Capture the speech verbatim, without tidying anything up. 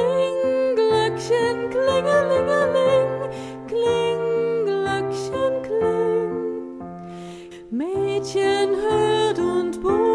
Kling, Glöckchen, klingelingeling, kling, Glöckchen, kling. Mädchen hört und buhlt,